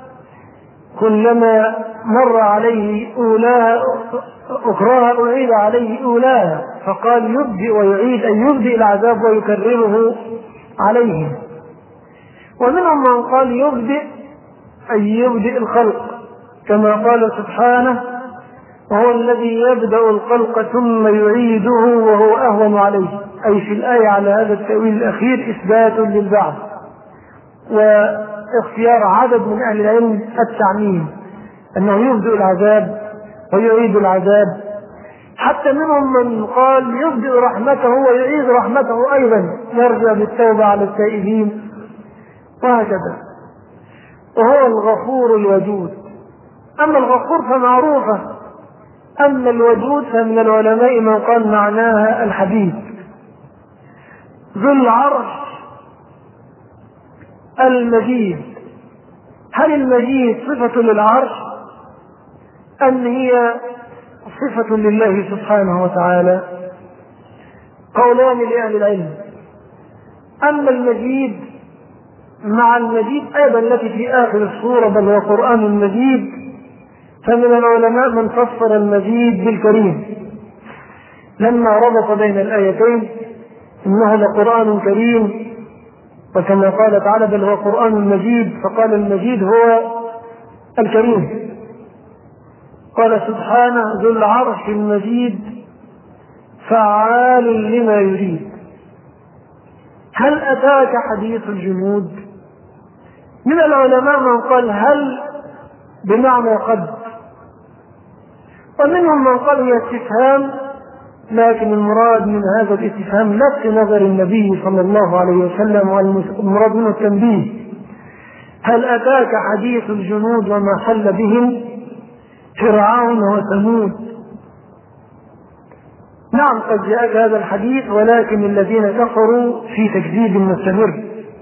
كلما مر عليه أولاها أخراها أعيد عليه أولاها. فقال يبدئ ويعيد، أن يبدئ العذاب ويكرره عليهم. ومنهم من قال يبدئ أن يبدئ الخلق، كما قال سبحانه: وهو الذي يبدأ الخلق ثم يعيده وهو أهون عليه. أي في الآية على هذا التأويل الأخير إثبات للبعث، واختيار عدد من أهل العلم التعميم أنه يبدأ العذاب ويعيد العذاب. حتى منهم من قال يبدأ رحمته ويعيد رحمته أيضا، يرجع بالتوبة على التائبين، وهكذا. وهو الغفور الودود. أما الغفور فمعروفة، أما الودود فمن العلماء من قال معناها الحبيب. ذو العرش المجيد. هل المجيد صفة للعرش أم هي صفة لله سبحانه وتعالى؟ قولان لأهل العلم. أما المجيد مع المجيد أيضا التي في آخر السورة: بل هو قرآن مجيد، فمن العلماء من فسر المجيد بالكريم لما ربط بين الآيتين: إنه لقرآن كريم، وكما قال تعالى: بل هو قرآن مجيد، فقال المجيد هو الكريم. قال سبحانه: ذو العرش المجيد فعال لما يريد. هل أتاك حديث الجنود؟ من العلماء من قال هل بمعنى قد، ومنهم من قال هي استفهام، لكن المراد من هذا الاستفهام لفت نظر النبي صلى الله عليه وسلم، والمراد منه التنبيه. هل أتاك حديث الجنود وما حل بهم فرعون وثمود؟ نعم قد جاءك هذا الحديث، ولكن الذين كفروا في تكذيب مستمر.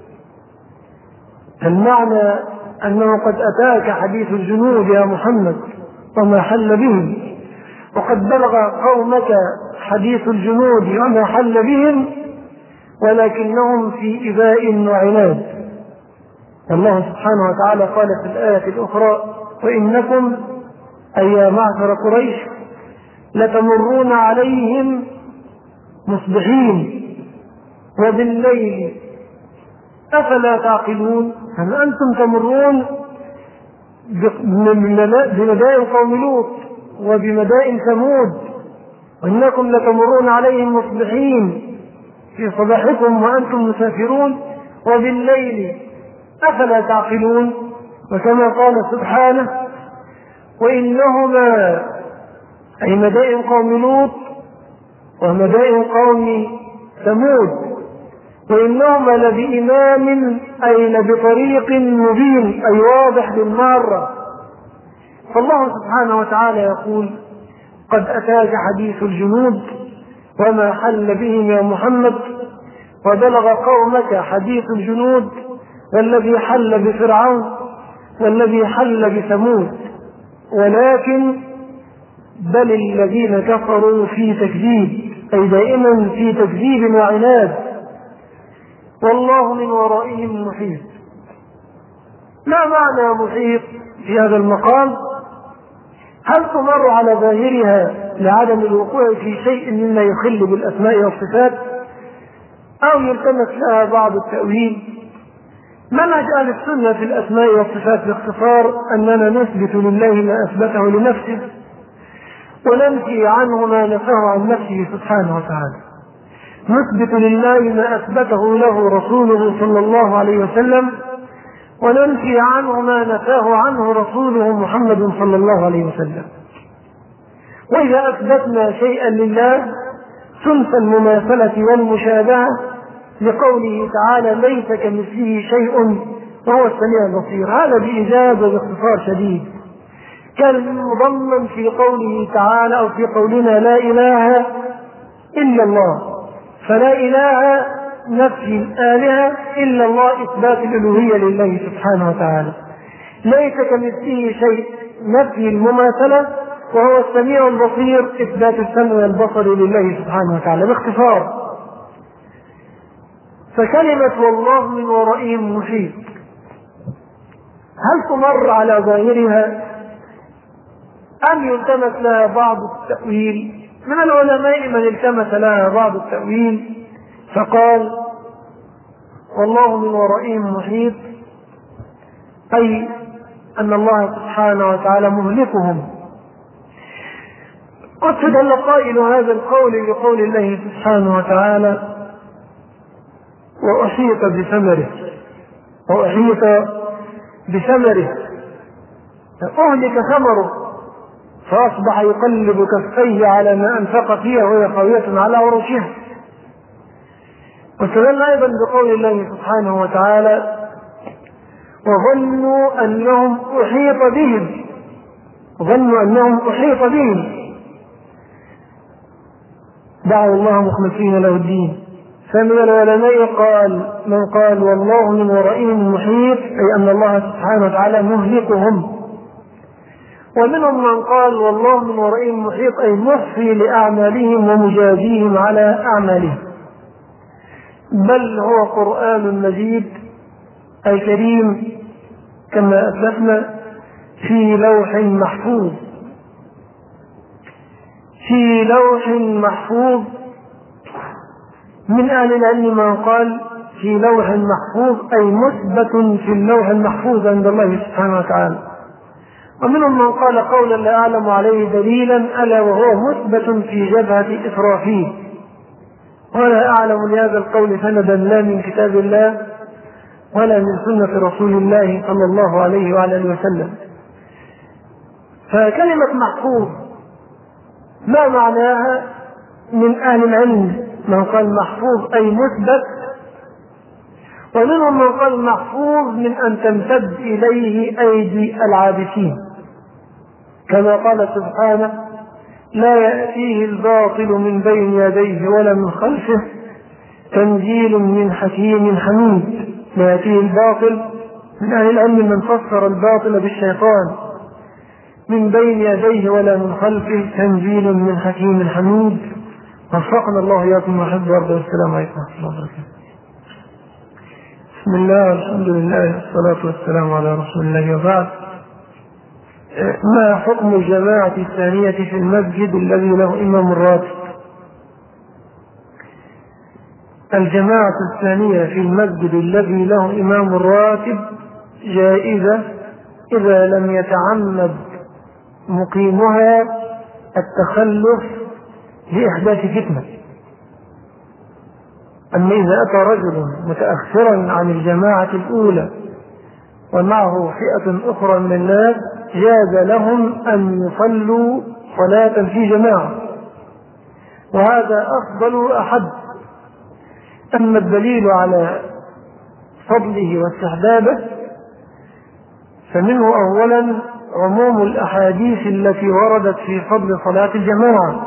المعنى أنه قد أتاك حديث الجنود يا محمد وما حل بهم، وقد بلغ قومك حديث الجنود وما حل بهم، ولكنهم في إباء وعناد. الله سبحانه وتعالى قال في الآية الأخرى: وإنكم أي معشر قريش لتمرون عليهم مصبحين وبالليل أفلا تعقلون. هل أنتم تمرون بمدائن قوم لوط وبمدائن ثمود، وإنكم لتمرون عليهم مصبحين في صباحكم وأنتم مسافرون وبالليل أفلا تعقلون. وكما قال سبحانه: وإنهما أي مدائن قوم لوط ومدائن قوم ثمود، وإنهما لبإمام أي لبطريق مبين أي واضح بالمارة. فالله سبحانه وتعالى يقول: قد أتاك حديث الجنود وما حل بهم يا محمد، وبلغ قومك حديث الجنود والذي حل بفرعون والذي حل بثمود، ولكن بل الذين كفروا في تكذيب، أي دائما في تكذيب وعناد، والله من ورائهم محيط. ما معنى محيط في هذا المقام؟ هل تمر على ظاهرها لعدم الوقوع في شيء مما يخل بالأسماء والصفات، أو يلتمس لها بعض التأويل؟ منهج أهل السنة في الأسماء والصفات باختصار أننا نثبت لله ما أثبته لنفسه، وننفي عنه ما نفاه عن نفسه سبحانه وتعالى. نثبت لله ما أثبته له رسوله صلى الله عليه وسلم، وننفي عنه ما نفاه عنه رسوله محمد صلى الله عليه وسلم. وإذا أثبتنا شيئا لله تنفى المماثلة والمشابهة، لقوله تعالى: ليس كمثله شيء وهو السميع البصير. هذا بإيجاز وباختصار شديد، كان مضمن في قوله تعالى أو في قولنا: لا إله إلا الله. فلا إله نفي الآلهة إلا الله، إثبات الألوهية لله سبحانه وتعالى. ليس كمثله شيء، نفي المماثلة، وهو السميع البصير، إثبات السمع والبصر لله سبحانه وتعالى. باختصار، فكلمة والله من ورائهم محيط هل تمر على ظاهرها أم يلتمس لها بعض التأويل؟ من العلماء من التمس لها بعض التأويل فقال: والله من ورائهم محيط، أي أن الله سبحانه وتعالى مهلكهم. واستدل قائل هذا القول بقول الله سبحانه وتعالى: وأحيط بثمره، وأحيط بثمره، أهلك ثمره فأصبح يقلب كفيه على ما أنفق فيها وهي خاوية على عروشها. واستدل أيضا بقول الله سبحانه وتعالى: وظنوا أنهم أحيط بهم، ظنوا أنهم أحيط بهم دعوا الله مخلصين له الدين. فمن العلماء من قال والله من ورائهم محيط، أي أن الله سبحانه وتعالى مهلكهم. ومنهم من قال والله من ورائهم محيط، أي محصي لأعمالهم ومجازيهم على أعمالهم. بل هو قرآن مجيد أي كريم كما أسلفنا في لوح محفوظ، في لوح محفوظ. من أهل العلم من قال في لوح محفوظ أي مثبت في اللوح المحفوظ عند الله سبحانه وتعالى. ومنهم من قال قولا لا أعلم عليه دليلا، ألا وهو مثبت في جبهة إسرافيل. ولا أعلم لهذا القول سندا لا من كتاب الله ولا من سنة رسول الله صلى الله عليه وعلى آله وسلم. فكلمة محفوظ ما معناها؟ من أهل العلم من قال محفوظ أي مثبت، ومنهم من قال محفوظ من أن تمتد إليه أيدي العابثين، كما قال سبحانه: لا يأتيه الباطل من بين يديه ولا من خلفه تنزيل من حكيم حميد. لا يأتيه الباطل، من أهل العلم من فسر الباطل بالشيطان، من بين يديه ولا من خلفه تنزيل من حكيم حميد. وفقنا الله إياكم وحب وارضى. والسلام عليكم ورحمة الله وبركاته. بسم الله والحمد لله والصلاة والسلام على رسول الله، وبعد. ما حكم الجماعة الثانية في المسجد الذي له إمام راتب؟ الجماعة الثانية في المسجد الذي له إمام راتب جائزة إذا لم يتعمد مقيمها التخلف لإحداث فتنة. أما إذا أتى رجل متأخرا عن الجماعة الأولى ومعه فئة أخرى من الناس جاز لهم أن يصلوا صلاة في جماعة، وهذا أفضل وأحد. أما الدليل على فضله واستحبابه فمنه أولا عموم الأحاديث التي وردت في فضل صلاة الجماعة،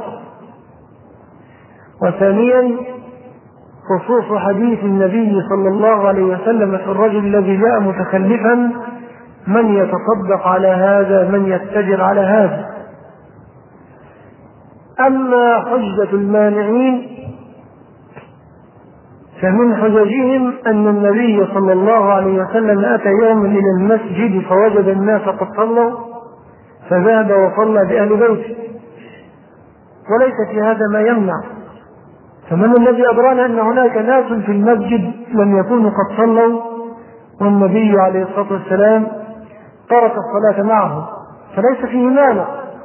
وثانيا خصوص حديث النبي صلى الله عليه وسلم في الرجل الذي جاء متخلفا: من يتصدق على هذا، من يتجر على هذا. أما حجة المانعين فمن حججهم أن النبي صلى الله عليه وسلم أتى يوما إلى المسجد فوجد الناس قد صلوا فذهب وصلى بأهل بيته، وليس في هذا ما يمنع. فمن الذي أدرانا أن هناك ناس في المسجد لم يكونوا قد صلوا والنبي عليه الصلاة والسلام ترك الصلاة معه، فليس فيه مانع.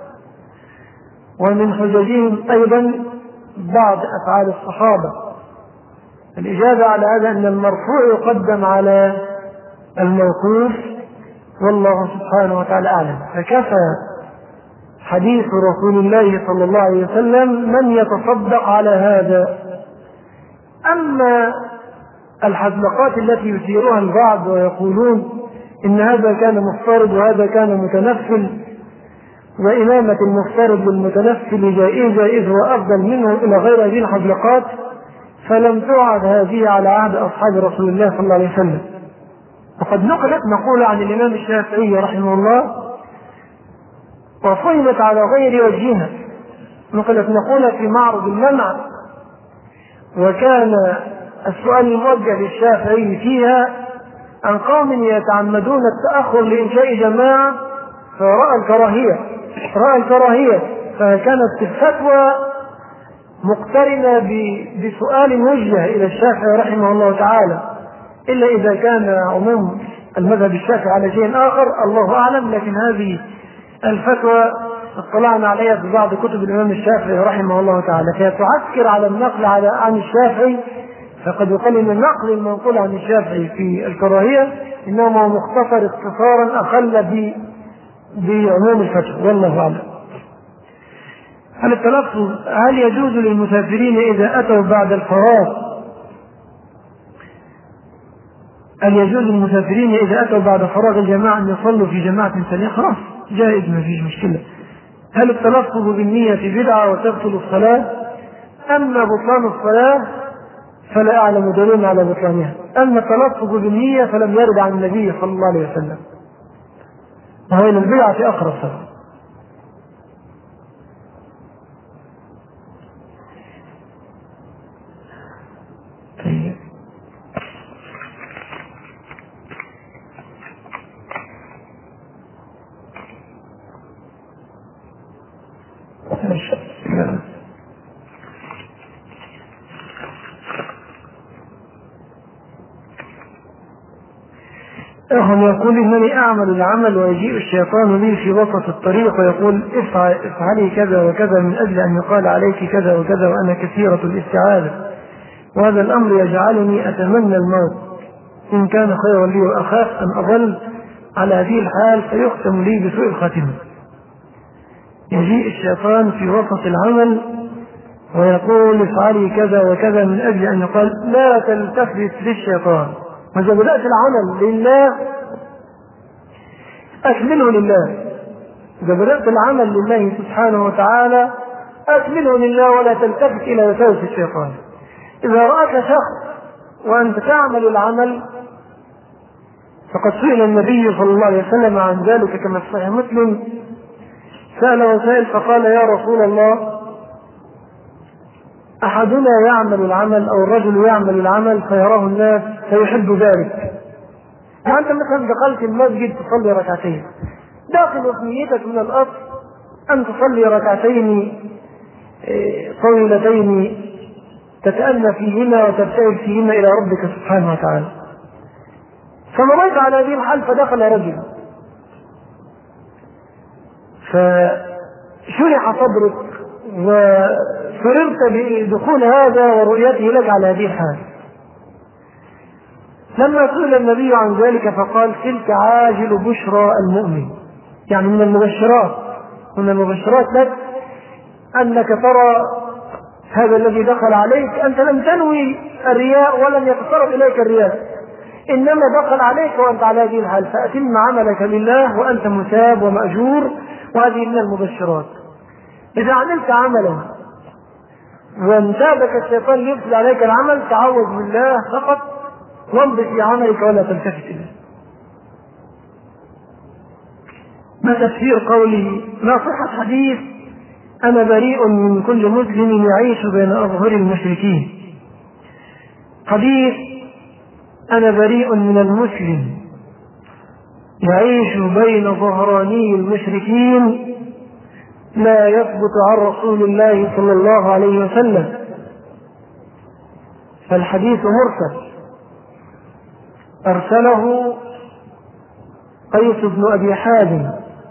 ومن حججهم أيضا بعض أفعال الصحابة. الإجابة على هذا أن المرفوع يقدم على الموقوف، والله سبحانه وتعالى أعلم. فكفى حديث رسول الله صلى الله عليه وسلم: من يتصدق على هذا. أما الحزلقات التي يثيرها البعض ويقولون إن هذا كان مفترض وهذا كان متنفل، وإمامة المفترض للمتنفل جائزة إذ هو أفضل منه إلى غير هذه الحزلقات، فلم تعد هذه على عهد أصحاب رسول الله صلى الله عليه وسلم. وقد نقلت مقولة عن الإمام الشافعي رحمه الله وفهمت على غير وجهها. نقلت مقولة في معرض المنع، وكان السؤال الموجه للشافعي فيها عن قوم يتعمدون التأخر لإنشاء جماعة فرأى الكراهية، فكانت الفتوى مقترنة بسؤال وجه إلى الشافعي رحمه الله تعالى، إلا إذا كان عموم المذهب الشافعي على شيء آخر الله أعلم. لكن هذه الفتوى اطلعنا عليها في بعض كتب الإمام الشافعي رحمه الله تعالى، فهي تعسكر على النقل عن الشافعي. فقد يقال إن النقل المنقول عن الشافعي في الكراهية إنما مختصر اختصارا أخل بعموم الفتوى، والله أعلم. هل يجوز للمسافرين إذا أتوا بعد الفراغ الجماعة أن يصلوا في جماعة ثانية؟ خلاص جائز، ما فيش مشكلة. هل التلفظ بالنية بدعة وتبطل الصلاة؟ أما بطلان الصلاة فلا أعلم دليل على بطلانها. أما التلفظ بالنية فلم يرد عن النبي صلى الله عليه وسلم، وهو إلى البدعة أقرب صلاة. يقول إنني أعمل العمل ويجيء الشيطان لي في وسط الطريق ويقول افعلي كذا وكذا من أجل أن يقال عليك كذا وكذا وأنا كثيرة الاستعاذة، وهذا الأمر يجعلني أتمنى الموت إن كان خيرا لي، وأخاف أن أظل على هذه الحال فيختم لي بسوء الخاتمة. يجيء الشيطان في وسط العمل ويقول افعلي كذا وكذا من أجل أن يقال. لا تلتفت للشيطان، وإذا بدأت العمل لله أكمله لله. إذا بدأت العمل لله سبحانه وتعالى أكمله لله، ولا تلتفت إلى وساوس الشيطان. إذا رأك شخص وأنت تعمل العمل، فقد سئل النبي صلى الله عليه وسلم عن ذلك كما في صحيح مسلم، سأل وسائل فقال: يا رسول الله، أحدنا يعمل العمل أو الرجل يعمل العمل فيراه الناس فيحب ذلك. يعني أنت مثلا دخلت المسجد تصلي ركعتين، داخل في نيتك من الأصل أن تصلي ركعتين طويلتين تتأنى فيهما وتبتعد فيهما إلى ربك سبحانه وتعالى، فمريت على هذه الحال فدخل رجل فشرح صدرك وسررت بدخول هذا ورؤيته لك على هذه الحال. لما سئل النبي عن ذلك فقال: تلك عاجل بشرى المؤمن، يعني من المبشرات لك أنك ترى هذا الذي دخل عليك، أنت لم تنوي الرياء ولم يتقرب إليك الرياء، إنما دخل عليك وأنت على هذه الحال، فأتم عملك لله وأنت مثاب ومأجور، وهذه من المبشرات. إذا عملت عملا وانتابك الشيطان ليفسد عليك العمل، تعوذ بالله فقط وانبت في عملك ولا تلتفت إليه. ما تفسير قوله: ما صحة حديث أنا بريء من كل مسلم يعيش بين أظهر المشركين؟ حديث أنا بريء من المسلم يعيش بين ظهراني المشركين لا يثبت عن رسول الله صلى الله عليه وسلم، فالحديث مرسل أرسله قيس بن أبي حازم،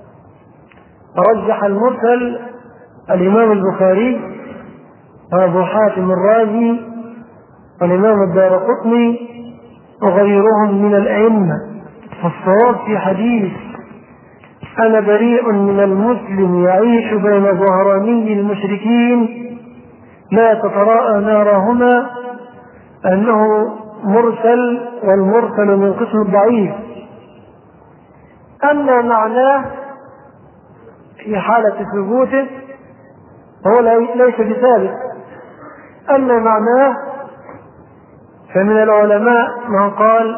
رجح المرسل الإمام البخاري وأبو حاتم الرازي والإمام الدارقطني وغيرهم من الأئمة. فالصواب في حديث أنا بريء من المسلم يعيش بين ظهراني المشركين لا تتراءى نارهما أنه مرسل، والمرسل من قسم الضعيف. أما معناه في حالة ثبوته هو ليس بثابت، أما معناه فمن العلماء من قال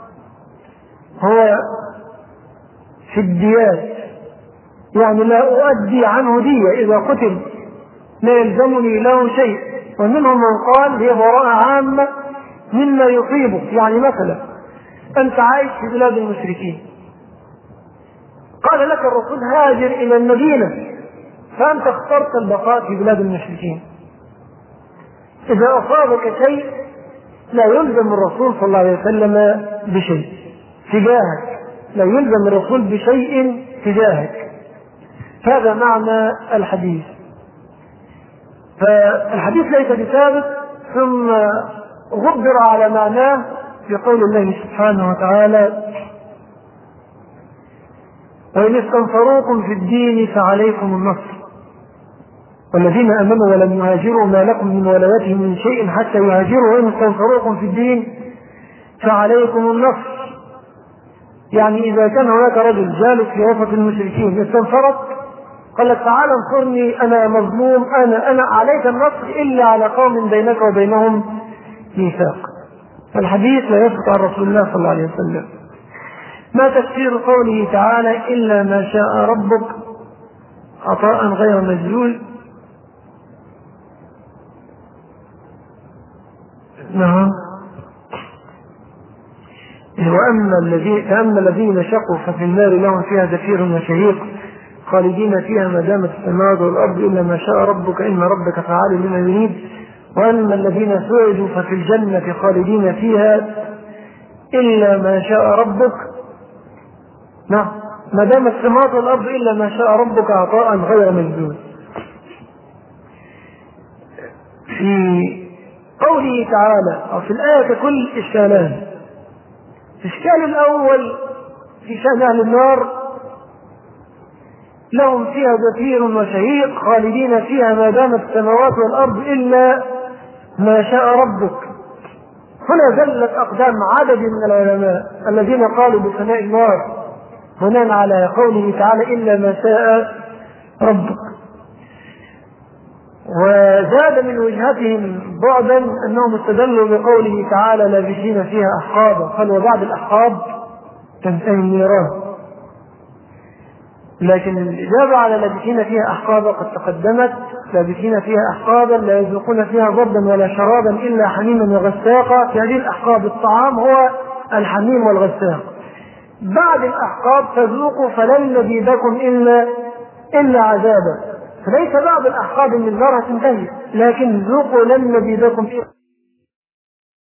هو في الديات، يعني لا أؤدي عنه دية، إذا قتل لا يلزمني له شيء. ومنهم من قال هي براءة عامة مما يصيبه، يعني مثلا أنت عايش في بلاد المشركين، قال لك الرسول هاجر إلى المدينة، فأنت اخترت البقاء في بلاد المشركين، إذا أصابك شيء لا يلزم الرسول صلى الله عليه وسلم بشيء تجاهك، لا يلزم الرسول بشيء تجاهك. هذا معنى الحديث. فالحديث ليس بثابت، ثم غبر على معناه في قول الله سبحانه وتعالى: وإن استنصروكم في الدين فعليكم النصر والذين آمنوا ولم يهاجروا ما لكم من ولايتهم من شيء حتى يهاجروا، وإن استنصروكم في الدين فعليكم النصر. يعني إذا كان هناك رجل جالس في وسط المشركين استنصرك، قال لك تعال انصرني أنا مظلوم، أنا عليك النصر إلا على قوم بينك وبينهم ميثاق. فالحديث لا يثبت عن رسول الله صلى الله عليه وسلم. ما تفسير قوله تعالى: إلا ما شاء ربك عطاء غير مجزول؟ نعم. فأما الذين شقوا ففي النار لهم فيها زفير وشهيق خالدين فيها ما دامت السماوات والأرض إلا ما شاء ربك إن ربك فعال لما يريد. وأما الذين سعدوا ففي الجنة خالدين فيها إلا ما شاء ربك، نعم، ما دامت السماوات والأرض إلا ما شاء ربك عطاء غير مجزول. في قوله تعالى أو في الآية كل إشكالان. الإشكال الأول في شأن أهل النار: لهم فيها زفير وشهيق خالدين فيها ما دامت السماوات والأرض إلا ما شاء ربك. هنا زلت أقدام عدد من العلماء الذين قالوا بفناء النار بناء على قوله تعالى إلا ما شاء ربك. وزاد من وجهتهم بعدا أنهم استدلوا بقوله تعالى لابسين فيها أحقابا، قال وبعد الأحقاب تنتهي النيران. لكن الإجابة على لابسين فيها أحقابا قد تقدمت، لابسين فيها أحقابا لا يذوقون فيها ضبا ولا شرابا إلا حميما وغساقا. في هذه الأحقاب الطعام هو الحميم والغساق. بعد الأحقاب فذوقوا فلن نزيدكم إلا عذابا. فليس بعد الأحقاب من النار تنتهي، لكن ذوقوا لن نزيدكم